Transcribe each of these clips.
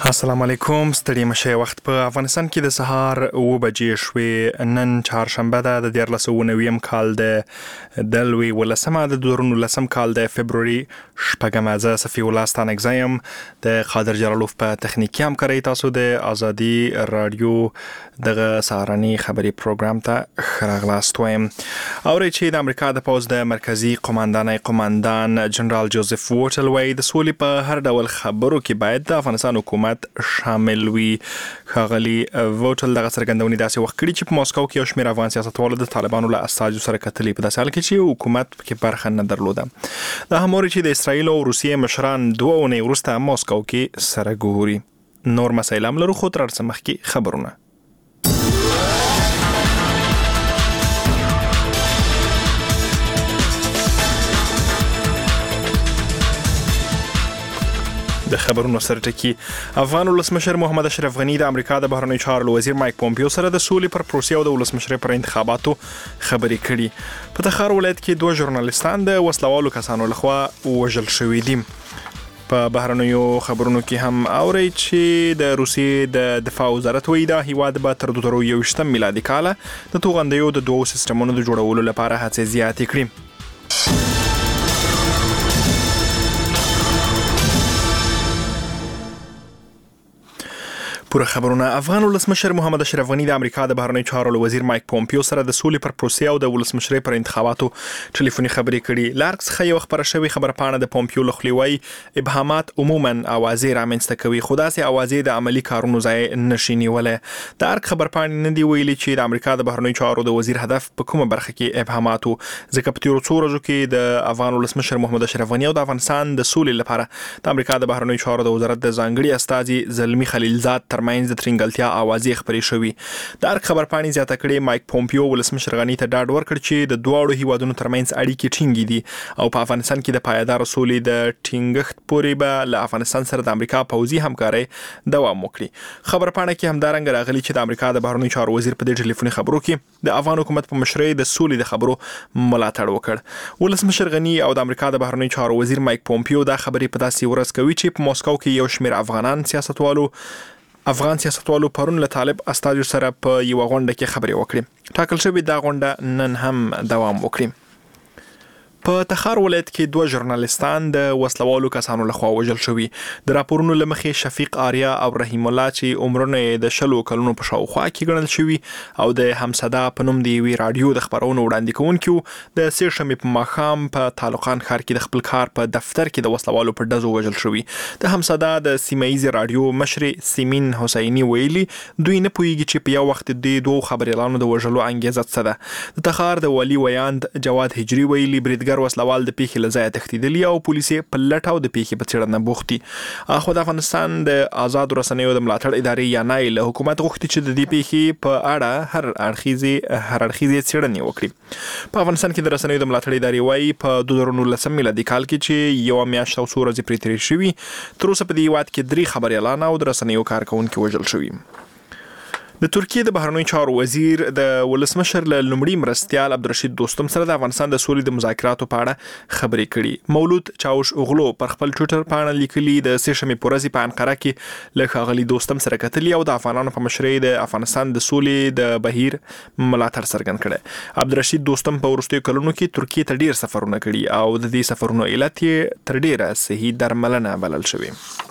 السلام علیکم. ستړي مشه وخت په افغانستان کې د سهار 9 بجې شوې. نن چهارشنبه ده د 2019 کال د لوی ولسمه د 2019 کال د فبرवरी شپږمه. زه صفي الله ستانکزایم د قادر جلالوف په تخنیکی همکارۍ. تاسو د ازادي رادیو دغه سهارني خبري پروګرام ته خراغلاست وایم. اوري چې د امریکا د پوز د مرکزی قوماندان جنرال جوزف ووټل وای د سولې په هر ډول خبرو کې باید د افغانستان حکومت شامل وي. ښاغلي ووټل دغه څرګندونې داسې وخت کړي چې په ماسکو کې یو شمېر افغان سیاستوالو د طالبانو له استازو سره کتلې په داسې حال کې چې حکومت کې برخه نه درلوده. دا هم اوري چې د اسرایل او روسیې مشران 2 اونۍ وروسته ماسکو کې سره ګوري. نور مسایل هم لرو، خو تر څه مخکې خبرونه. د خبرونو سرټکی افغان ولسمشر محمد اشرف غنی د امریکا د بهرنیو چارو وزیر مایک پومپیو سره د سولې پر پروسې او د ولسمشر پر انتخاباتو خبرې کړي. په تخار ولایت کې 2 ژورنالیستان د وسلوالو کسانو لخوا وژل شوي دي. په بهرنیو خبرونو کې هم اوري چې د روسیې د دفاع وزارت وایي دا هیواد به تر 2021 میلادي کال د توغندیو د 2 سیستمونو د جوړولو لپاره هڅې زیاتې کړي. پوره خبرونه. افغان ولسمشر محمد اشرف غنی د امریکا د بهرنیو چارو وزیر مایک پومپیو سره د سولې پر پروسې او د ولسمشر پر انتخاباتو ټلیفوني خبرې کړي. لارکس څخه یو خبره شوی خبرپاڼه د پومپیو لخوا وایي ابهامات عموما اوازې رامنځته کوي، خو داسې اوازې د عملی کارونو ځای نشي نیولای. د ارک خبرپاڼې نه دی ویلي چې د امریکا د بهرنیو چارو د وزیر هدف په کومه برخه کې ابهامات وو، ځکه په تیرو څو ورځو کې د افغان ولسمشر محمد اشرف غنی او د افغانستان د سولې لپاره د امریکا د بهرنیو چارو د وزارت د ځانګړي استازي زلمی خلیلزاد ترمنځ د ترنګلتیا اوازې خبرې شوې. د ارک خبرپاڼې زیاته کړې مایک پومپیو ولسمشر غنی ته ډاډ ورکړ چې د دوه هیوادونو ترمنځ اړیکې ټینګې دي او په افغانستان کې د پایدار سولې د ټینګښت پورې به له افغانستان سره د امریکا پوځي همکارۍ دوام وکړي. خبرپاڼه کې همدارنګه راغلي چې د امریکا د بهرنیو چارو وزیر په دې ټلیفوني خبرو کې د افغان حکومت په مشرۍ د سولې د خبرو ملاتړ وکړ. ولسمشر غنی او د امریکا د بهرنیو چارو وزیر مایک پومپیو دا خبرې په داسې ورځ کوي چې په ماسکو کې یو شمېر افغان سیاستوالو پرون له طالب استازو سره په یو غونډه کې خبرې وکړې. ټاکل شوې دا غونډه نن هم دوام وکړي. په تخار ولایت کې 2 ژورنالیستان د وسلوالو کسانو لخوا وژل شوي. د راپورونو لمخې شفیق آریا او رحیم الله چې عمرونه د 10 کلونو په شاوخوا کې ګڼل شوي او د همصدا په نوم د وی رادیو د خبرونو وړاندې کوونکو د سیشمې په ماښام په طالقان ښار کې د خپل کار په دفتر کې د وسلوالو په ډزو وژل شوي. د همصدا د سیمایي رادیو مشر سیمین حسینی ویلي دوی نه پوهیږي چې په یو وخت د 2 خبريالانو د وژلو انګیزه څه ده. د تخار د ولی ویاند جواد هجری ویلي بریدګر وسلوال د پیښې له ځایه تښتېدلي او پولیس په لټ او د پیښې په څېړنه بوخت دي. خو د افغانستان د آزاد رسنیو د ملاتړ ادارې یانای له حکومت غوښتي چې د دې پیښې په اړه هر اړخیزې څېړنې وکړي. په افغانستان کې د رسنیو د ملاتړ ادارې وایي په 2019 میلادي کال کې چې یو میاشت او 2 ورځې پرې تېرې شوي، تر اوسه په دې هیواد کې 3 خبريالان او د رسنیو کارکونکي وژل شوي. د ترکیې د بهرنیو چارو وزیر د ولسمشر له لومړي مرستیال عبدالرشید دوستم سره د افغانستان د سولې د مذاکراتو په اړه خبرې کړي. مولود چاوش اوغلو پر خپل ټویټر باندې لیکلي د سیشمې په ورځ په انقره کې له ښاغلي دوستم سره کتلي او د افغانانو په مشرۍ د افغانستان د سولې د بهیر ملاتړ څرګند کړي. عبدالرشید دوستم په وروستیو کلونو کې ترکیې ته ډیر سفرونه کړي او د دې سفرونو علت یې تر ډیره صحي درملنه بلل شوی.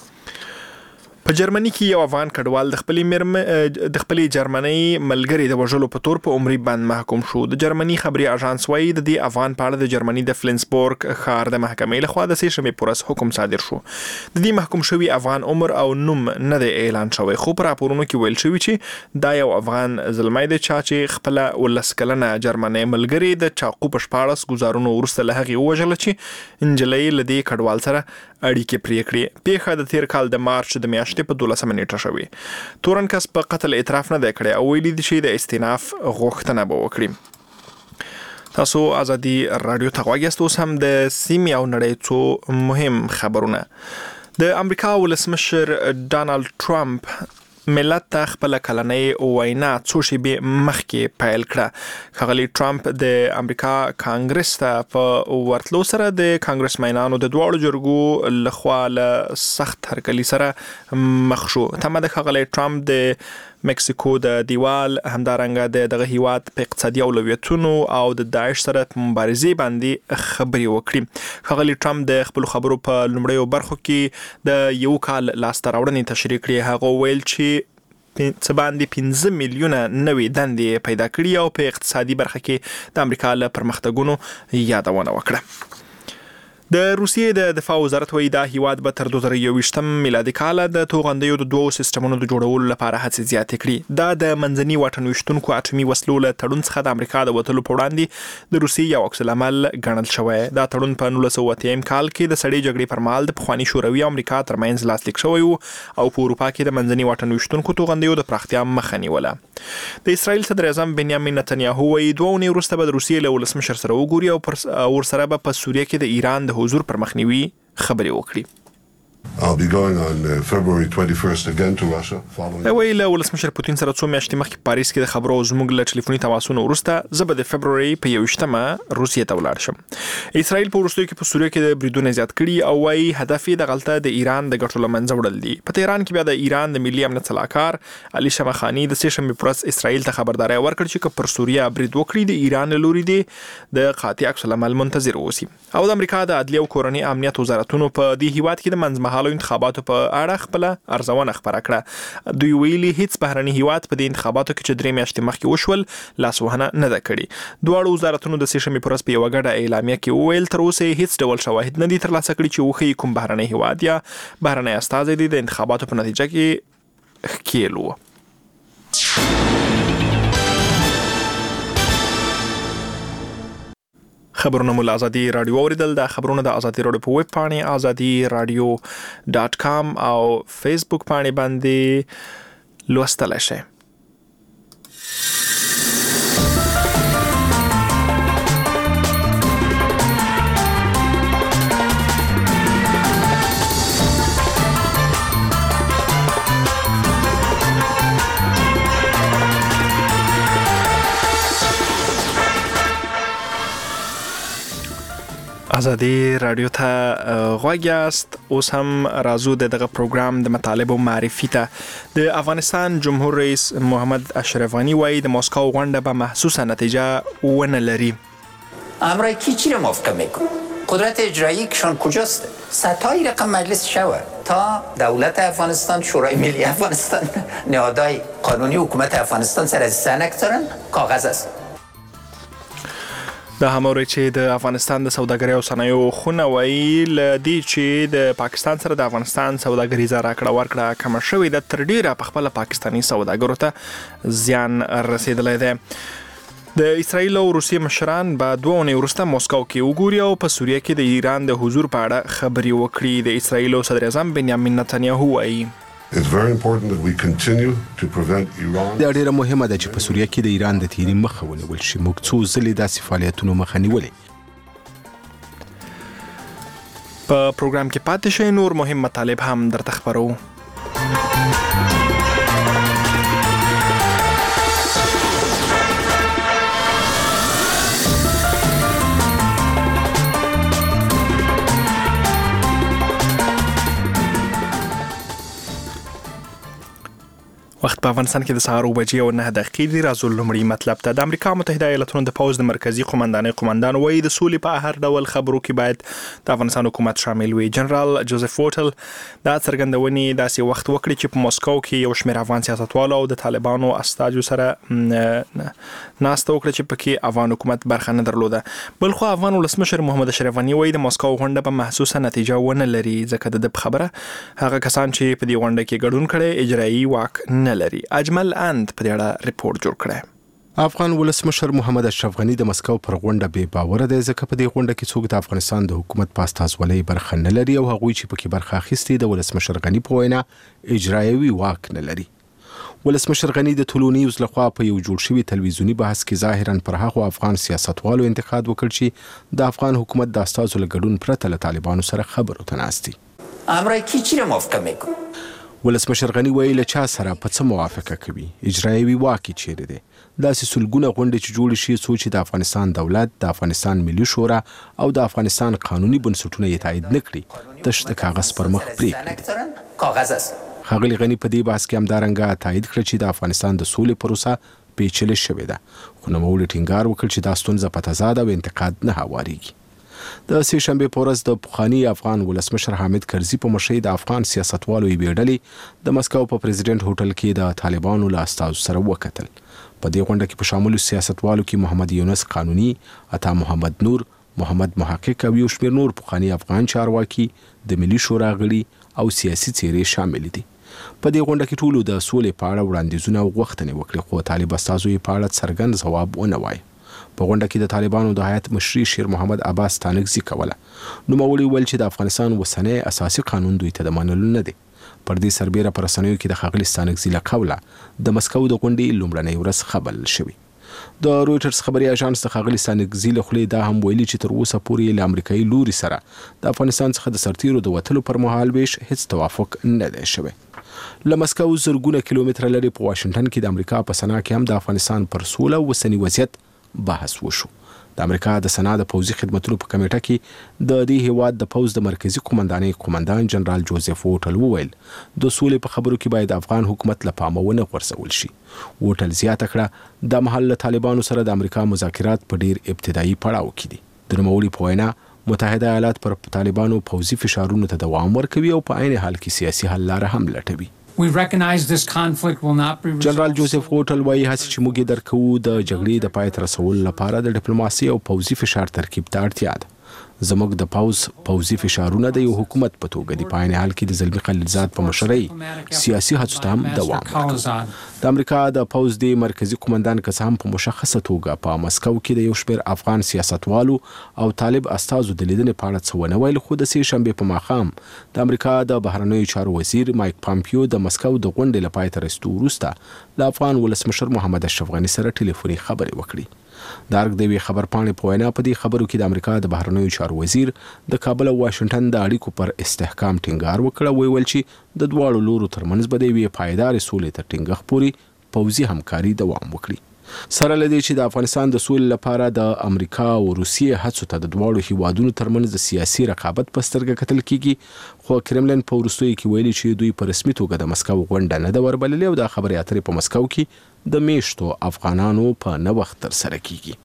په جرمني کې یو افغان کډوال د خپلې جرمني ملګری د وژلو په تور په عمري بند محکوم شو. د جرمني خبري اژانس وایي د دې افغان په اړه د جرمني د فلنسبورګ ښار د محکمې لخوا د سیشمې په ورځ حکم صادر شو. د دې محکوم شوی افغان عمر او نوم نه دی اعلان شوی، خو په راپورونو کې ویل شوی چې دا یو افغان زلمی دی چې خپل 19 کلنه جرمني ملګری د چاقو په 14 ګزارونو وروسته له هغې وژل چې انجلۍ له دې کډوال سره اړیکې پرې کړې. پیښه د تیر کال د مارچ د میاشتې په 12 نیټه شوې. تورن کس په قتل اعتراف نه دی کړی او ویلي دي چې د استئناف غوښتنه به وکړي. تاسو ازادي رادیو ته غواړئ، اوس هم د سیمې او نړۍ څو مهم خبرونه. د امریکا ولسمشر ډانالډ ټرمپ ملت ته خپل کلنۍ وینا څو شېبې مخکې پیل کړه. ښاغلي ټرمپ د امریکا کانګرس ته په ورتلو سره د کانګرسمنانو د دواړو جرګو لخوا له سخت هرکلي سره مخ شو. تمه د ښاغلي ټرمپ د مکسیکو د دیوال همدارنګه دغه هیواد په اقتصادي اولویتونو او د داعش سره په مبارزې باندې خبرې وکړي. ښاغلي ټرمپ د خپل خبرو په لومړیو برخو کې د یو کال لاسته راوړنې تشریح کړې. هغه ویل چې څه باندې 15 میلیونه نوې دندې پیدا کړي او په اقتصادي برخه کې د امریکا له پرمختګونو یادونه وکړه. د روسیې د دفاع وزارت وایي دا هیواد به تر 2021 میلادي کال د توغندیو د دوو سیستمونو د جوړولو لپاره هڅې زیاتې کړي. دا د منځني واټن ویشتونکو اټومي وسلو له تړون څخه د امریکا د وتلو په وړاندې د روسیې یو عکس العمل ګڼل شوی. دا تړون په 1980 کال کې د سړې جګړې پر مهال د پخواني شوروي او امریکا ترمنځ لاسلیک شوی و او په اروپا کې د منځني واټن ویشتونکو توغندیو د پراختیا مخه نیوله. د اسرائیل صدر اعظم بنیامین نتنیاهو وایي 2 اونۍ وروسته به د روسیې له ولسمشر سره وګوري او ورسره به په سوریه کې د ایران د حضور پر مخنیوي خبرې وکړي. I'll be going on February 21st again to Russia following. ویل ولسمشر پوتین سره څو میاشتې مخکې پاریس کې د خبرو زموږ له ټلیفوني تماسونو وروسته زه به د فبروري په 21مه روسیې ته ولاړ شم. اسرائیل په وروستیو کې په سوریه کې د بریدونو زیات کړي او وايي هدف یې د غلطه د ایران د ګټو له منځه وړل دي. په تهران کې بیا د ایران د ملي امنیت سلاکار علي شمخانی د سې شنبې پر اسرائیل ته خبرداري ورکړه چې پر سوریه برید وکړي د ایران لوري دی د قاطع عکس العمل منتظر اوسي. او د امریکا د عدلیه او کورنۍ امنیت وزارتونو په دې هیواد کې د منځمهالو انتخاباتو په اړه خپل ارزونه خبره کړه. دوی ویلي هیڅ بهرني هیواد په دې انتخاباتو کې چې 3 میاشتې مخکې وشول لاسوهنه نه ده کړې. دواړو وزارتونو د سې شنبې پر ورځ په یو غږ اعلامیه کې وویل تر اوسه هیڅ ډول شواهد نه دي ترلاسه کړي چې وښيي کوم بهرني هیواد یا بهرني استازی د انتخاباتو په نتیجه کې ښکیل و. خبرونه مول ازادي رادیو اوریدل. د خبرونه د ازادي رادیو په ویب پاڼه azadi.radio.com او فیسبوک پاڼه باندې لوستل شئ. ازادي رادیو ته غوږ یاست. اوس هم راځو دغه پروګرام د مطالبو معرفي ته. د افغانستان جمهور رئیس محمد اشرف غنی وایي د مسکو غونډه به محسوسه نتیجه ونه لري. امریکا چی را موافقه میکنه؟ قدرت اجرایی کشان کجاست؟ ستای رقم مجلس شوه تا دولت افغانستان، شورای ملی افغانستان، نهادهای قانونی حکومت افغانستان سر از سنک دارن کاغذ است. د هموري چې د افغانستان د سوداګرۍ او صنایعو خونه ویل دي چې د پاکستان سره د افغانستان سوداګریزه راکړه ورکړه کم شوې ده تر ډیره په خپل پاکستانی سوداګرو ته زیان رسیدلی دی. د اسرائیل او روسیې مشران به 2 اونۍ وروسته مسکو کې وګوري او په سوریه کې د ایران د حضور په اړه خبرې وکړي. د اسرائیل صدر اعظم بنیامین نتنیاهو وایي It's very important that we continue to prevent Iran. دا ډیره مهمه ده چې په سوریه کې د ایران د تیری مخه ونیول شي. موږ څو ځلې داسې فعالیتونو مخه نیولې. په پروګرام کې پاتې شئ، نور مهم مطالب هم درته خبرو. وخت په افغانستان کې د سهار 9:09 دی. راځو لومړی مطلب ته. د امریکا متحده ایالاتونو د پوځ د مرکزی قومندان وایي د سولې په هر ډول خبرو کې باید د افغانستان حکومت شامل وي. جنرال جوزف ووټل دا څرګندونې داسې وخت وکړي چې په مسکو کې یو شمېر افغان سیاستوالو او د طالبانو استازو سره ناسته وکړه چې پکې افغان حکومت برخه نه درلوده. بلخو افغان ولسمشر محمد اشرف غنی وایي د مسکو غونډه په محسوسه نتیجه ونه لري ځکه د خبره هغه کسان چې په دې غونډه کې ګډون کړي اجرایي واک نه لري. اجمل اند په دې اړه ریپورت جوړ کړی. افغان ولسمشر محمد اشرف غنی د مسکو پر غونډه بې باوره دی ځکه په دې غونډه کې څوک د افغانستان د حکومت په استازولۍ برخه نه لري او هغوی چې پکې برخه اخیستي د ولسمشر غنی په وینا اجرایوي واک نه لري. ولسمشر غنی د ټولنیز لخوا په یو جوړ شوی تلویزیونی بحث کې ظاهرا پر هغه افغان سیاستوالو انتقاد وکړ چې د افغان حکومت د استازو له ګډون پرته له طالبانو سره خبرو ته ناستي. امریکا چی را موافقه میکنه؟ ولسمشر غني ویل چا سره په څه موافقه کوي اجرایوي واک چیرې دی داسې سلګونه غونډې چې جوړې شي څو چې د افغانستان دولت د افغانستان ملي شورا او د افغانستان قانوني بنسټونه یې تایید نه کړي تش د کاغذ پر مخ پرېږدي ښاغلي غني په دې بحث کې همدارنګه تایید کړ چې د افغانستان د سولې پروسه پیچلې شوې ده خو نوموړي ټینګار وکړ چې دا ستونزه په تضاد او انتقاد نه هوارېږي د سې شنبې په ورځ د پخواني افغان ولسمشر حامد کرزي په مشرۍ د افغان سیاستوالو یوې ډلې د مسکو په پریزیدنت هوټل کې د طالبانو له استازو سره وکتل په دې غونډه کې په شاملو سیاستوالو کې محمد یونس قانوني عطا محمد نور محمد محقق او یو شمېر نور پخواني افغان چارواکي د ملي شورا غړي او سیاسي څېرې شامل دي په دې غونډه کې ټولو د سولې په اړه وړاندیزونه او غوښتنې وکړې خو طالب استازو یې په اړه څرګند ځواب ونه وایي په غونډه کې د طالبانو د هیات مشري شیر محمد عباس تانکزي کوله نوموړي ویل چې د افغانستان وسنۍ اساسي قانون دوی ته د منلو نه دی پر دې سربېره په رسنیو کې د ښاغلي تانکزي له قوله د مسکو د غونډې لومړنۍ ورځ خبر شوی د رويټرز خبري اژانس د ښاغلي تانکزي له خولې دا هم ویلي چې تر اوسه پورې له امریکایي لوري سره د افغانستان څخه د سرتیرو د وتلو پر مهال ویش هیڅ توافق نه دی شوی له مسکو زرګونه کیلومتره لري په واشنگټن کې د امریکا په سنا کې هم د افغانستان پر سوله او وسنی وضعیت بحث وشو د امریکا د سنا د پوځي خدماتو په کمیټه کې د دې هیواد د پوځ د مرکزی قومندانۍ قومندان جنرال جوزف ووټل وویل د سولې په خبرو کې باید افغان حکومت له پامه ونه غورځول شي ووټل زیاته کړه د محل طالبانو سره د امریکا مذاکرات په ډیر ابتدایي پړاو کې دي د نوموړي په وینا متحده ایالات پر طالبانو پوځي فشارونو ته دوام ورکوي او په عین حال کې سیاسي حل لاره هم لټوي جنرال جوزف ووټل وایي هڅې چې موږ درکو د جګړې د پای ته رسولو لپاره د ډیپلوماسي او پوځي فشار ترکیب ته اړتیا ده زموږ د پوځي فشارونه د یو حکومت په توګه د پاین حال کې د زلمی خلیلزاد په مشرۍ سیاسي هڅو ته هم دوام ورکړ د امریکا د پوځ د مرکزی قومندان کسان په مشخصه توګه په مسکو کې د یو شمېر افغان سیاستوالو او طالب استازو د لیدنې په اړه څه ونه ویل خو د سې شنبې په ماښام د امریکا د بهرنیو چارو وزیر مایک پامپیو د مسکو د غونډې له پای ته رسېدو وروسته د افغان ولسمشر محمد اشرف غني سره ټلیفوني خبرې وکړې د ارګ د وی خبر پاڼې په وینا په دې خبرو کې د امریکا د بهرنیو چارو وزیر د کابل او واشنگټن د اړیکو پر استحکام ټینګار وکړ او ویل چې د دواړو لورو ترمنځ به د یوې پایدارې سولې تر ټینګښت پورې پوځي همکاري دوام وکړي سره له دې چې د افغانستان د سولې لپاره د امریکا او روسیې هڅو ته د دواړو هیوادونو ترمنځ د سیاسي رقابت په سترګه کتل کیږي خو کرملن په وروستیو کې ویلي چې دوی په رسمي توګه د مسکو غونډه نه ده وربللې او د خبرې اترې په مسکو کې د میشتو افغانانو په نه وخت تر سره کیږي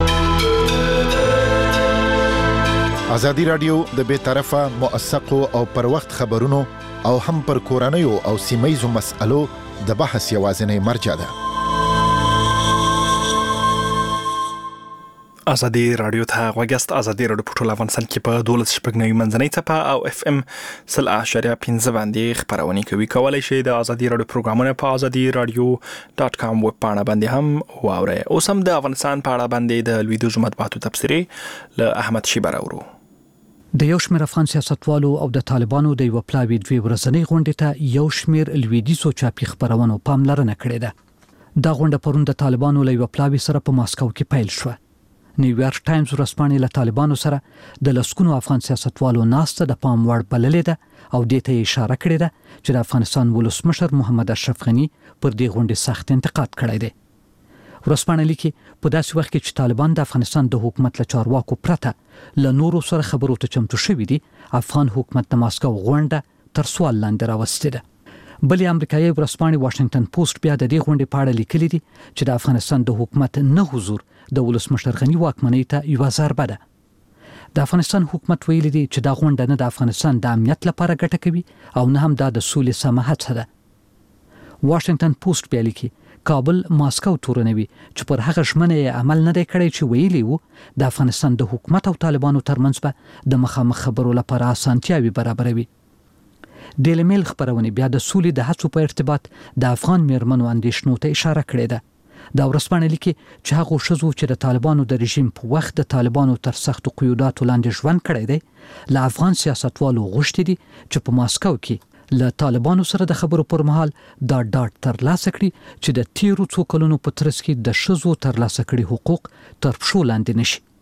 ازادي رادیو د بې طرفه موثقو او پر وخت خبرونو او هم پر کورنیو او سیمه‌یزو مسألو د بحث یوازینی مرجع ده ازادي رادیو ته غوږیاست ازادي رادیو په ټول افغانستان کې په 12.9 منځنۍ څپه او FM 0.5 باندې خبرونه کوي کولای شئ د ازادي رادیو پروګرامونه په azadiradio.com ویب پاڼه باندې هم واورئ اوس هم د افغانستان په اړه باندې د لویدیو مطبوعاتو تفسیري له احمد شیبر اورو د یو شمېر افغان سیاستوالو او د طالبانو د یو پلاوی دوی ورځنی غونډې ته یو شمېر لویدیزو چاپی خبرونو پاملرنه کړې ده دا غونډه پرون د طالبانو له یو پلاوی سره په ماسکو کې پیل شوه نیویارک ټایمز ورځپاڼې له طالبانو سره د لسکونو افغان سیاستوالو ناسته د پام وړ بللې ده او دې ته اشاره کړې ده چې د افغانستان ولسمشر محمد اشرف غني پر دې غونډې سخت انتقاد کړی دی ورځپاڼه لیکي په داسې وخت کې چې طالبان د افغانستان د حکومت له چارواکو پرته له نورو سره خبرو ته چمتو شوي دي افغان حکومت د ماسکو غونډه تر سوال لاندې راوستې ده بلې امریکایي ورځپاڼې واشنگټن پوسټ بیا د دې غونډې په اړه لیکلي دي چې د افغانستان د حکومت نه حضور د ولسمشر غني واکمنۍ ته یو ضربه ده د افغانستان حکومت ویلي دی چې دا غونډه نه د افغانستان د امنیت لپاره ګټه کوي او نه هم د سولې سمه هڅه ده واشنگټن پوسټ بیا لیکي کابل ماسکو تورنوي چې پر هغه ژمنه عمل نه دی کړی چې ویلي وو د افغانستان د حکومت او طالبانو ترمنځ به د مخامخ خبرو لپاره اسانتیاوي برابروي ډیلی میل خبرونه بیا د سولې د هڅو په ارتباط د افغان میرمنو اندیشنو ته اشاره کړې ده دا ورځپاڼه لیکي چې هغه ښځو چې د طالبانو د رژیم په وخت د طالبانو تر سختو قیوداتو لاندې ژوند کړی دی له افغان سیاستوالو غوښتي دي چې په ماسکو کې له طالبانو سره د خبرو پر مهال دا ډاډ ترلاسه کړي چې د تیرو څو کلونو په ترڅ کې د ښځو ترلاسه کړي حقوق تر پښو لاندې نشي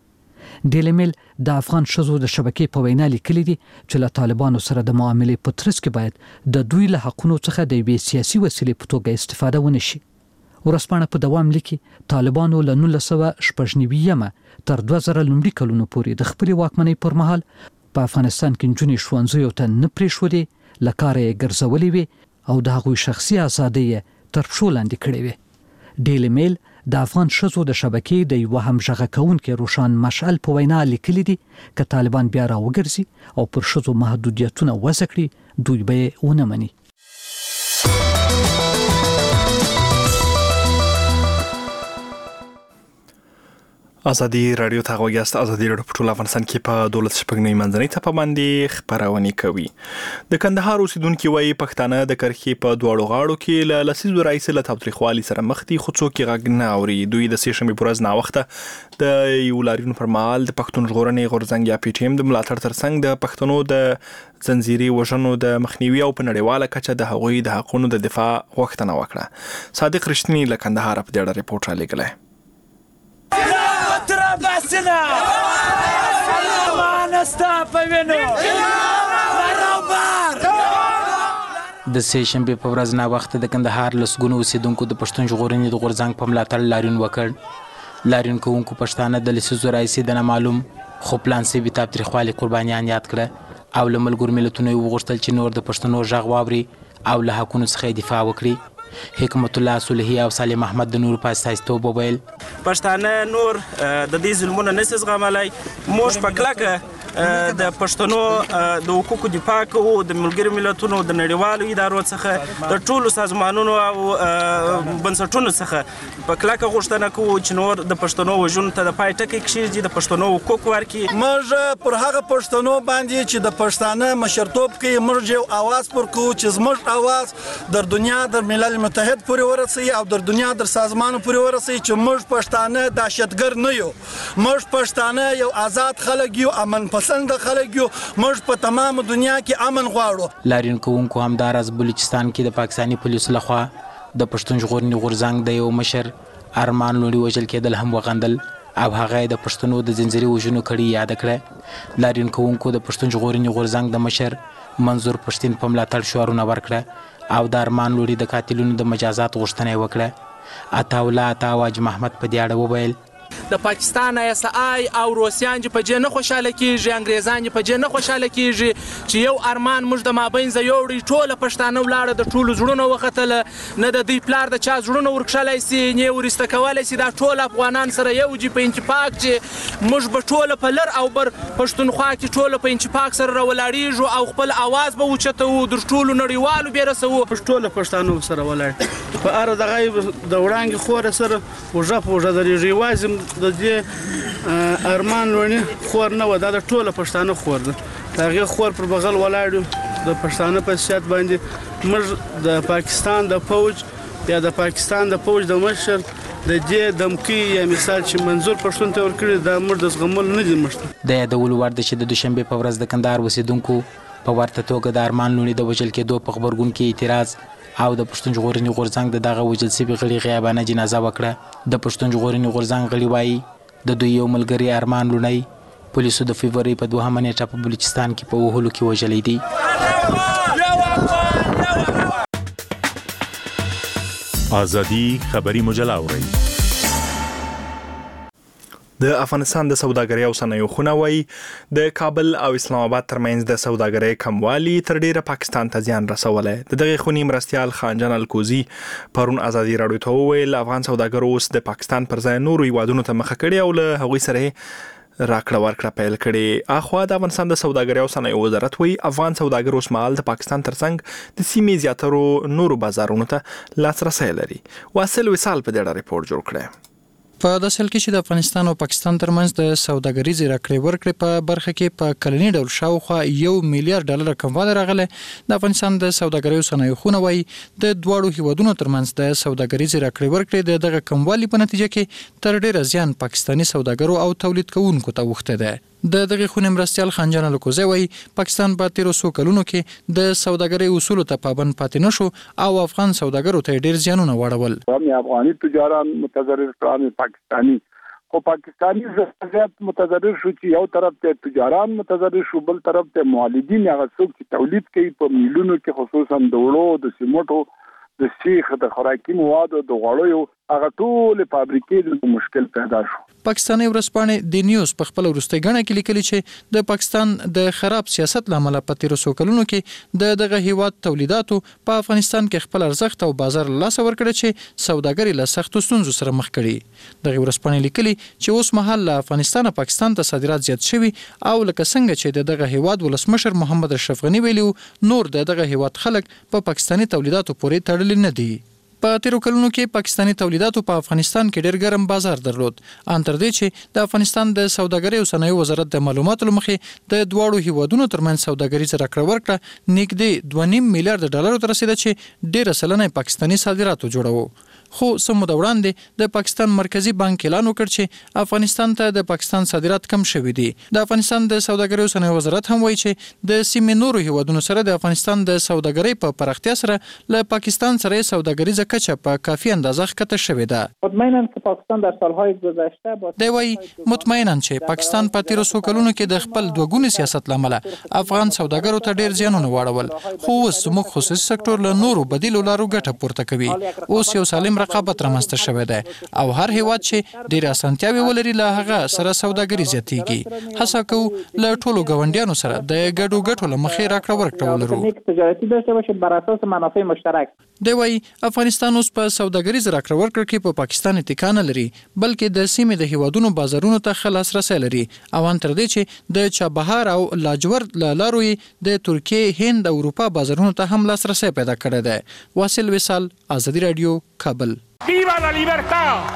ډیلی میل د افغان ښځو د شبکې په وینا لیکلي دي چې له طالبانو سره د معاملې په ترڅ کې باید د دوی له حقونو څخه د یوې سیاسي وسیلې په توګه استفاده ونشي. ورځپاڼه په دوام لیکي طالبانو له 1999 تر 2000 لومړي کلونو پورې د خپلې واکمنۍ پر مهال په افغانستان کې نجونې ښوونځیو ته نه پرېښودې، له کاره یې ګرځولې وې او د هغوی شخصي ازادۍ یې تر پښو لاندې کړې وې. ډیلی میل د افغان ښځو د شبکې د یوه همغږه کوونکي روشان مشعل په وینا لیکلي دي که طالبان بیا راوګرځي او پر ښځو محدودیتونه وضع کړي دوی به یې ونه مني. ازادي رادیو ته غوږیاست. ازادي رادیو په ټول افغانستان کې په 12 منځنۍ ټاپه باندې خبرونه کوي. د کندهار اوسیدونکو وایي پښتانه د کرخې په دواړو غاړو کې له لسیزو راځي له تاوتریخوالي سره مخ دي، خو څوک یې غږ نه اوري. دوی د سې شنبې پر ورځ ناوخته د یو لارینو پر مهال د پښتون ژغورنې غورځنګ یا پی ټی ایم د ملاتړ ترڅنګ د پښتنو د زنجیري وژنو د مخنیوي او په نړیواله کچه د هغوی د حقونو د دفاع غوښتنه وکړه. صادق رښتینی له کندهار په دې اړه ریپورت را لېږلی. بسنا ما نستاپ وینو د سې شنبې په ورځ نا وخت د کندهار لسګونو اوسیدونکو د پښتون ژغورنې د غورځنګ په ملاتړ لاریون وکړ. لاریون کوونکو پښتانه د لسیزو راځي د نامعلوم خو پلان سوي تاوتریخوالي قربانیان یاد کړه او له ملګرو ملتونو وغوښتل چې نور د پښتنو غږ واوري او له حقونو څخه دفاع وکړي. حکمت الله صلحي او سالم احمد د نور په استازیتوب وویل پښتانه نور د دې ظلمونو نسي زغملای. موږ په کلکه د پښتنو د حقوقو دفاع کوو، د ملګرو ملتونو د نړیوالو ادارو څخه د ټولو سازمانونو او بنسټونو څخه په کلکه غوښتنه کوو چې نور د پښتنو وژنو ته د پای ټکی کېږدي، د پښتنو حقوق ورکړي. موږ پر هغه پښتنو باندې چې د پښتانه مشرتوب کوي موږ یو اواز پر کوو چې زموږ اواز در دنیا در ملل متحد پورې ورسوي او در دنیا در سازمانو پورې ورسوي چې موږ پښتانه دهشتګر نه یو، موږ پښتانه یو آزاد خلک یو، امن پسند خلک یو، موږ په تمام دنیا کې امن غواړو. لاریون کوونکو همداراز بلوچستان کې د پاکستاني پولیسو لخوا د پښتون ژغورنې غورځنګ د یو مشر ارمان لوڼي وژل کېدل هم وغندل او هغه د پښتنو د زنجیري وژنو کړي یاد کړه. لاریون کوونکو د پښتون ژغورنې غورځنګ د مشر منظور پښتين په ملاتړ شعارونه ورکړه او د ارمان لوڼي د قاتلونو د مجازات غوښتنه وکړه. عطاالله عطا او حاج محمد په دې اړه وویل د پاکستان اس آی او روسیان چې په جنه خوشاله کیږي، انګریزان په جنه خوشاله کیږي چې یو ارمان موږ د مابین ز یوړي ټول پښتانه ولاړه د ټولو زړونو وختل نه د دې پلار د چا زړونو ورکشلای سي نه ورسته کولای سي دا ټول افغانان سره یو جی په انتفاق چې موږ به ټول په لر او بر پښتونخوا کې ټول په انتفاق سره ولاړیږو او خپل आवाज به اوچته و در ټولو نړیوالو بیرسو ټول پښتانه سره ولاړ په اړه د غیب د وړاندې خور سره وژه د ریواز د دې ارمان لونی خور نه و د ټوله پښتانه خور ده. هغه خور پر بغل ولاړو د پښتانه په سیاست باندې موږ د پاکستان د فوج یا د پاکستان د فوج د مشر د دې دمکی یا مثال چې منظور پښتون ته ورکړي د موږ د زغمل نه دي مشته. د یادولو ور د چې د دوشنبه په ورځ د کندهار اوسیدونکو په ورته توګه د ارمان لونی د وژل کېدو په خبرګون کې اعتراض او د پښتون ژغورنې غورځنګ دغه وژل سوي غړي غیابانه جنازه وکړه. د پښتون ژغورنې غورځنګ غړي وایي د دوی یو ملګری ارمان لونی پولیسو د فبرवरी په 2 نیټه په بلوچستان کې په وهلو کې وژلې دي. ازادي خبري مجله اوري. د افغانستان د سوداګرۍ او صنایعو خونه وایي د کابل او اسلام آباد ترمنځ د سوداګرۍ کموالی تر ډیره پاکستان ته زیان رسولی. د دغه خونې مرستیال خانجان الکوزي پرون ازادي رادیو ته وویل افغان سوداګرو اوس د پاکستان پر ځای نورو هیوادونو ته مخه کړې او له هغوی سره راکړه ورکړه پیل کړې. اخوا د افغانستان د سوداګرۍ او صنایعو وزارت وایي افغان سوداګر اوس مهال د پاکستان ترڅنګ د سیمې زیاترو نورو بازارونو ته لاسرسی لري. واصل وصال په دې اړه ریپورت جوړ کړی. په داسې حال کې چې د افغانستان او پاکستان ترمنځ د سوداګریزې راکړې ورکړې په برخه کې په کلني ډول شاوخوا $1 میلیارډ کموالی راغلی. د افغانستان د سوداګرۍ او صنایعو خونه وایي د دواړو هیوادونو ترمنځ د سوداګریزې راکړې ورکړې د دغه کموالي په نتیجه کې تر ډیره زیان پاکستاني سوداګرو او تولید کوونکو ته اوښتی دی. د دغه خونې مرستیال خانجان الکوزي وایي پاکستان په تیرو څو کلونو کې د سوداګرۍ اصولو ته پابند پاتې نشو او افغان سوداګرو ته ډیر زیانونه واړول. هم افغاني تجاران متضرر کړل، پاکستانی او پاکستاني ضد متضرر شو چې یو طرف ته تجاران متضرر شو بل طرف ته مولدین هغه څوک چې تولید کوي په میلونو کې خصوصا د وړو د سیمټو د سیخ د خوراکي موادو د غوړیو هغه ټول فابریکې د مشکل پیدا شو. پاکستاني ورځپاڼې د نیوز په خپل وروستۍ غڼه کې لیکلي چې د پاکستان د خراب سیاست لامل په تیر څو کلونو کې دغه هیواد تولیداتو په افغانستان کې خپل ارزښت او بازار لاس ورکړي چې سوداګري له سختو ستونزو سره مخ کړي. دغه ورځپاڼې لیکلي چې اوس مهال له افغانستان پاکستان ته صادرات زیات شوي او لکه څنګه چې دغه هیواد ولسمشر محمد اشرف غنی ویلو نور دغه هیواد خلک په پاکستاني تولیداتو پورې تړلي نه دي. په تیرو کلونو کې پاکستاني تولیداتو په افغانستان کې ډېر ګرم بازار درلود. ان تر دې چې د افغانستان د سوداګرۍ او صنایعو وزارت د معلوماتو لمخې د دواړو هیوادونو ترمنځ سوداګریزه راکړه ورکړه نږدې 2.5 میلیارډ ډالرو ته رسیده چې ډېره سلنه پاکستاني صادراتو جوړوي. خو سمو د وړاندې د پاکستان مرکزی بانک اعلان وکړ چې افغانستان ته د پاکستان صادرات کم شوي دي. د افغانستان د سوداګرۍ او صنایعو وزارت هم وایي چې د سیمې نورو هیوادونو سره د افغانستان د سوداګرۍ په پراختیا سره له پاکستان سره سوداګریزه کچه په کافي اندازه ښکته شوې ده. مطمئناً چې پاکستان در سالهای گذشته دی وایي مطمئناً چې پاکستان په تیرو څو کلونو کې د خپل دوګوني سیاست لامل افغان سوداګرو ته ډېر زیانونه واړول خو اوس زموږ خصوصي سکتور له نورو بدیلو لارو ګټه پورته کوي. اوس یو سالم رقابت رامنځته شوی دی او هر هیواد چې ډېر اسانتیاوې ولري له هغه سره سوداګري زیاتېږي. هڅه کوو له ټولو ګاونډیانو سره د ګډو ګټو له مخې راکړه ورکړه ولرو. تجارتي داشته باشید بر اساس منافع مشترک. دی وایي افغانستان اوس په سوداګریز راکړه ورکړه کې په پاکستان اتکا نه لري بلکې د سیمې د هیوادونو بازارونو ته ښه لاسرسی لري او ان تر دې چې د چابهار او لاجورد له لارو یې د ترکیې هند او اروپا بازارونو ته هم لاسرسی پیدا کړی دی. واصل وصال، آزادی رادیو، کابل. Viva la libertad!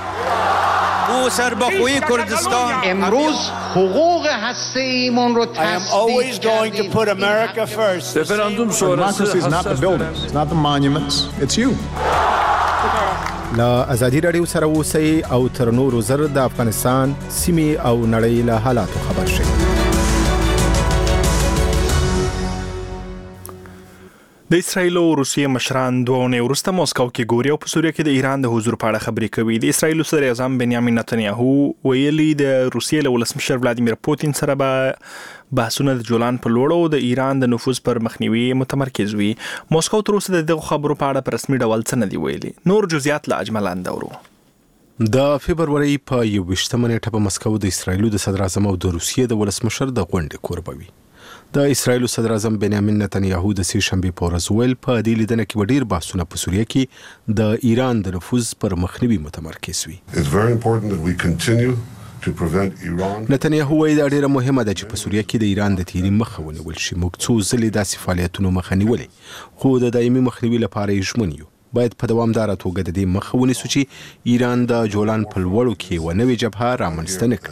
او سربخوی کردستان امروز حقوق هسته‌ایمون رو I am always going to put America first. Referandum sonrası is not the buildings, it's not the monuments, it's you. لا آزادی رادیو سره اوسئ او تر نورو زر د افغانستان سیمې او نړۍ له حالاتو خبر شئ. د اسرایل او روسیې مشران دوه اونۍ وروسته مسکو کې ګوري او په سوریه کې د ایران د حضور په اړه خبرې کوي. د اسرایل صدر اعظم بنیامین نتنیاهو ویلي د روسیې له ولسمشر ولادیمیر پوتین سره به بحثونه د جولان په لوړ او د ایران د نفوذ پر مخنیوي متمرکز وي. مسکو تر اوسه دغه خبرو په اړه په رسمي ډول څه نه دی ویلي. نور جزئیات له اجمل اندورو. د فبرवरी په 21 نیټه په مسکو د اسرایل د صدر اعظم او د روسیې د ولسمشر د غونډې کوربوي. د اسرایل صدر اعظم بنیامین نتنیاهو د سې شنبې په ورځ ویل په دې لیدنه کې ډېر بحثونه په سوریه کې د ایران د نفوذ پر مخنیوي متمرکز وي. It's very important that we continue to prevent Iran. نتنیاهو وایي دا ډېره مهمه ده چې په سوریه کې د ایران د تیری مخه ونیول شي. موږ څو ځلې داسې فعالیتونو مخه نیولې خو د دایمي مخنیوي لپاره یې ژمن یو. باید په دوامداره توګه د دې مخه ونیسو چې ایران د جولان په لوړو کې و نوې جبهه رامنځته نه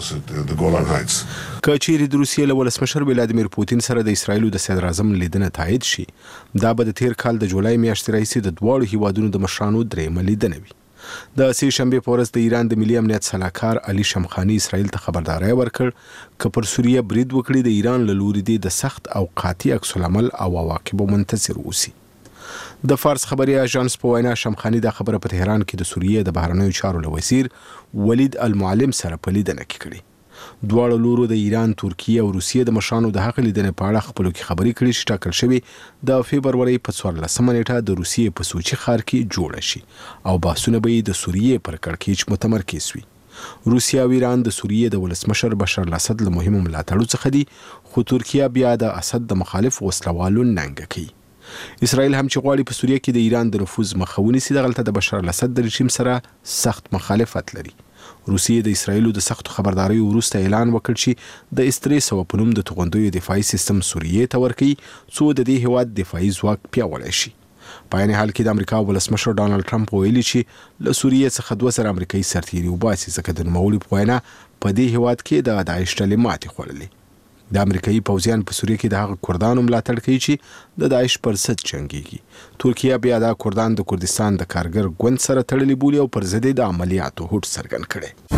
کړي. که چیرې د روسیې له ولسمشر ولادیمیر پوتین سره د اسرایلو د صدر اعظم لیدنه تایید شي دا به د تیر کال د جولای میاشتې راهیسې د دواړو هیوادونو د مشرانو درېیمه لیدنه وي. د سې شنبې په ورځ د ایران د ملي امنیت سلاکار علي شمخاني اسرایل ته خبرداری ورکړ که پر سوریه برید وکړي د ایران له لوري د سخت او قاطع عکس العمل او عواقبو منتظر اوسي. د فارس خبري اژانس په وینا شمخاني دا خبره په تهران کې د سوریې د بهرنیو چارو له وزیر ولید المعلم سره په لیدنه کې کړې. دواړو لورو د ایران، ترکیه او روسیې د مشرانو د هغې لیدنې په اړه خپلو کې خبرې کړې چې ټاکل شوې د فبرवरी په 14 نیټه د روسیې په سوچي ښار کې جوړه شي او بحثونه به د سوریې پر کړکېچ متمرکز وي. روسیه او ایران د سوریې د ولسمشر بشار الاسد له مهمو ملاتړو څخه دي خو ترکیه بیا د اسد د مخالف وسلوالو ننګه کوي. اسرائیل هم چې غواړي په سوریه کې د ایران د نفوذ مخه ونیسي دغلته د بشار الاسد د رژیم سره سخت مخالفت لري. روسیې د اسرائیلو د سختو خبرداریو وروسته اعلان وکړ چې د اس-300 په نوم د توغندیو دفاعي سیستم سوریې ته ورکوي څو د دې هیواد دفاعي ځواک پیاوړی شي. په عین حال کې د امریکا ولسمشر ډانلډ ټرمپ ویلي چې له سوریې څخه 2000 امریکایي سرتیري وباسي ځکه د نوموړي په وینا په دې هیواد کې د داعش ډلې ماتې خوړلې. د امریکایي پوځیان په سوریه کې د هغه کردانو ملاتړ کوي چې د داعش پر ضد جنګيږي. ترکیه بیا د کردان د کردستان د کارګر ګوند سره تړلي بولي او پر ضد د عملیاتو هوډ څرګند کړي.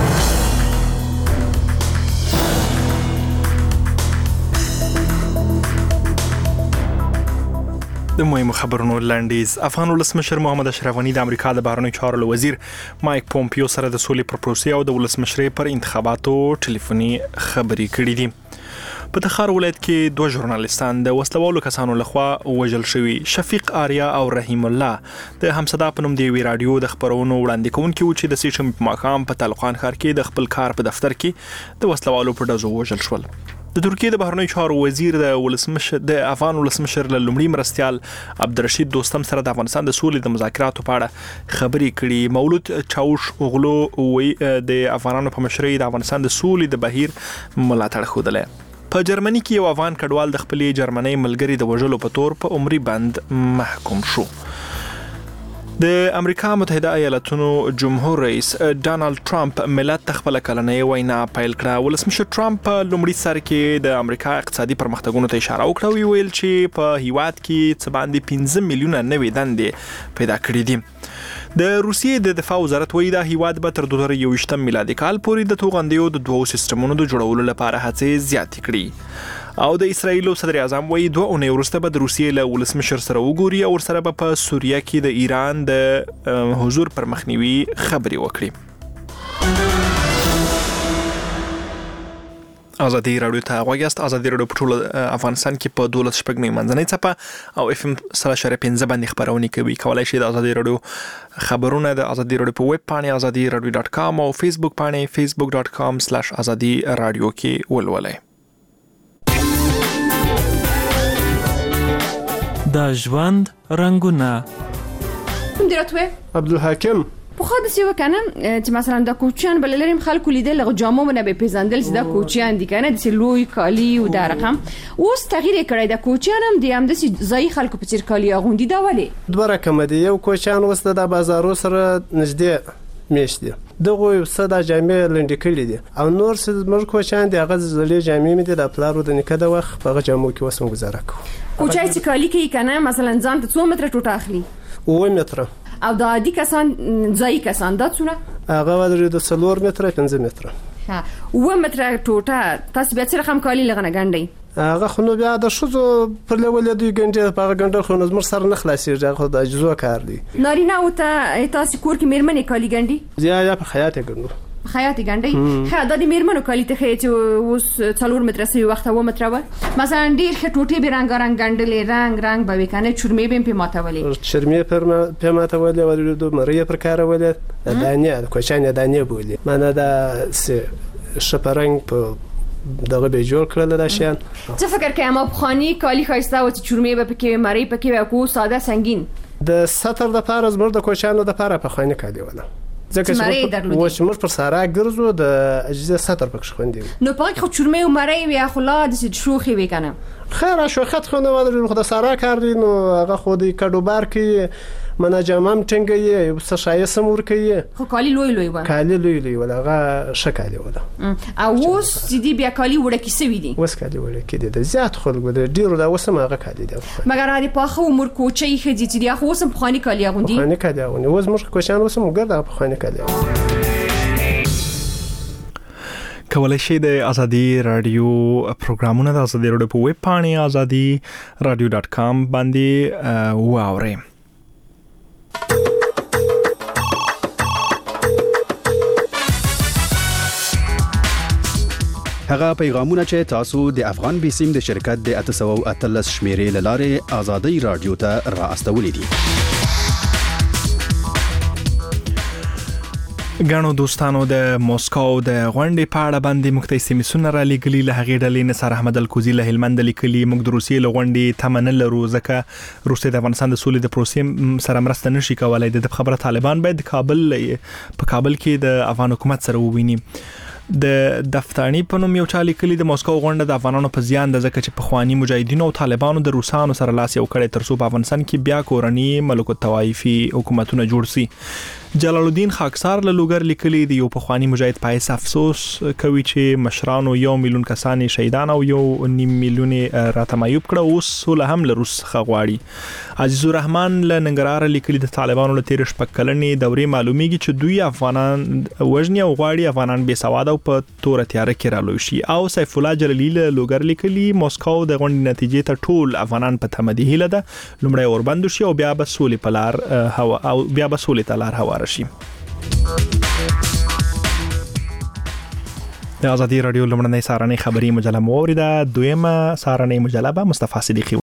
د مهمو خبرونو لنډیز. افغان ولسمشر محمد اشرف غني د امریکا د بهرنیو چارو وزیر مایک پومپیو سره د سولې پر پروسې او د ولسمشرۍ پر انتخاباتو ټلیفوني خبرې کړې دي. په تخار ولایت کې دوه ژورنالیستان د وسلوالو کسانو لخوا وژل شوي. شفیق آریا او رحیم الله د همصدا په نوم د یوې راډیو د خبرونو وړاندې کوونکي و چې د سیشن په مقام په طالقان ښار کې د خپل کار په دفتر کې د وسلوالو په ډزو وژل شول. د ترکیې د بهرنیو چارو وزیر د افغان ولسمشر له لومړي مرستیال عبدالرشید دوستم سره د افغانستان د سولې د مذاکراتو په اړه خبرې کړي. مولود چاوش اوغلو وی د افغانانو په مشرۍ د افغانستان د سولې د بهیر ملاتړ خوده. په جرمني کې یو افغان کډوال د خپلې جرمنۍ ملګری د وژلو په تور په عمري بند محکوم شو. د امریکا متحده ایالاتونو جمهور رئیس ډانالډ ټرمپ ملت ته خپل کلنۍ وینا پیل کړه. ولسمشر ټرمپ په لومړي سر کې د امریکا اقتصادي پرمختګونو ته اشاره وکړه او ویل چې په هیواد کې څه باندې 15 میلیونه نوې دندې پیدا کړې دي. د روسیې د دفاع وزارت وایي دا هیواد به تر 2021 میلادي کال پورې د توغندیو د دوو سیستمونو د جوړولو لپاره هڅې زیاتې کړي. او د اسرایل صدر اعظم وایي 2 اونۍ وروسته به د روسیې له ولسمشر سره وګوري او ورسره به په سوریه کې د ایران د حضور پر مخنیوي خبرې وکړي. ازادي رادیو ته غوږیاست. ازادي رادیو په ټول افغانستان کې په 12 شپږمې منځنۍ څپه او اف ام 3.15 باندې خبرونه کوي. کولای شئ د ازادي رادیو خبرونه د ازادي رادیو په ویب پاڼې azadiradio.com او فیسبوک پاڼې facebook.com/azadi radio کې ولولئ. د ژوند رنگونه. درتوه عبدالحاکم په خو د سی وکنه چې مثلا د کوچیان بل لریم خلکو لیدل له جامو نه به پیژندل چې د کوچیان دي کنه د لوی کالی او د رقم اوس تغییر کړی. د کوچیان هم د هم د ځای خلکو په چیر کالی اغوندي دا ولی دوه رقم دي. یو کوچیان وس د بازارو سره نږدې میشته دغه صدا جامع لنډ کړي دي او نور څه مر کوچیان دي هغه زلې جامع مې د پلارو د نکاح د وخت په جامو کې وسم گزاره کو. کوچای چې کالی کې کنه مثلا ځان ته 2 متره ټوټه اخلي 2 متره او د عادي کسان ځای کسان دا څونه هغه ولري د 4 متره 5 متره ها 2 متره ټوټه تاسو به څه رقم کالی لغنه ګنډي هغه خو نو بیا د شوزو پر لول دوی ګنډي په غنډه خو نظم سره نه خلاصيږي خو د اجزو کار دی. نارینه او ته تاسو کور کې میرمنې کالی ګنډي یا په حیات ګنډو خیاطی ګنډي. ها د میرمنو کالی ته چې اوس 4 متره سي وخت و متره و مثلا ډیر ټوټي به رنگارنګ ګنډلې رنگ به وکنه چرمې به په ماتولې چرمې پر په ماتولې ولې د مریه پر کار ولې دانیا کوچانه دانیا بولي معنی دا شپرنګ په دغه به جوړ کړل دا شیان. څه فکر کوي ما بخانی کالی خاصه و چې چرمې به پکې مری پکې کو ساده سنگین د سطر د پاره زمر د کوچانو د پاره په خانه کالی ولا ځکه چې موږ پر سارا ګرځو د اجزا سطر پکښ خوندې نو پاک خو چرمه او مری وی خلا د شوخي وکنه خیر شوخت خو نه ودرې خو د سارا کار دی نو هغه خو د کډو بار کې مناجمم ټنګي یو څه شای سمور کوي خو کالی لوی و کالی لوی ولا هغه شکالي ولا او اوس دې بیا کالی وړه کې سوي دي وس کالی وړه کې دي زیات خلکو د ډیرو دا وسمه هغه کالی دي مګر هغه په خو مور کوچي خدي چې هغه وسم په خاني کالی غوندي خاني کالی غوندي وز مر کوچان وسم ګرځا په خاني کالی. کولای شئ د ازادي رادیو پروګرامونه د ازادي رادیو په ویب پاڼې azadiradio.com باندې واورئ. هغه پیغامونه چې تاسو د افغان بیسیم د شرکت د 813 شمیرې لاره ازادي رادیو ته را استولې دي. ګڼو دوستانو د موسکو د غونډې په اړه باندې مختلفې سیمه را لګلي له هغې ډلې نثار احمد الکوزي له هلمند لیکلي موږ د روسیې له غونډې تمه نه لرو ځکه روسیه د افغانستان د سولې د پروسې سره مرسته نشي کولای. د خبره طالبان باید په کابل کې د افغان حکومت سره وویني. د دفتانی په نوم یو چا لیکلي د موسکو غونډه د افغانانو په زیان د ځکه چې په خواني مجاهدینو او طالبانو د روسانو سره لاس یو کړي ترڅو په افغانستان کې بیا کورنی ملک الطوایفي حکومتونه جوړ شي. جلال الدین خاکسار له لوګر لیکلي د یو پخوانی مجاهد په حیث افسوس کوي چې مشرانو 1 میلیون کسان شهیدان او 1.5 میلیون راته معیوب کړه، اوس له هم له روس څخه غواړي. عزیز الرحمن له ننګرهار لیکلي د طالبانو له 13 کلنې دورې معلومیږي چې دوی افغانان وژني او غواړي افغانان بې سواد او په تور تیاره کې رالوي شي. او سیف الله جلالی له لوګر لیکلي موسکو د غونډې نتیجې ته ټول افغانان په تمدي هیله ده، لومړی اوربند شي او بیا به سولې په لار هوا او بیا به سولې ته لار هواره شي. د ازادي رادیو لمړنۍ سهارنۍ خبري مجله مو اوریده، دویمه سهارنۍ مجله به مصطفی صدیقی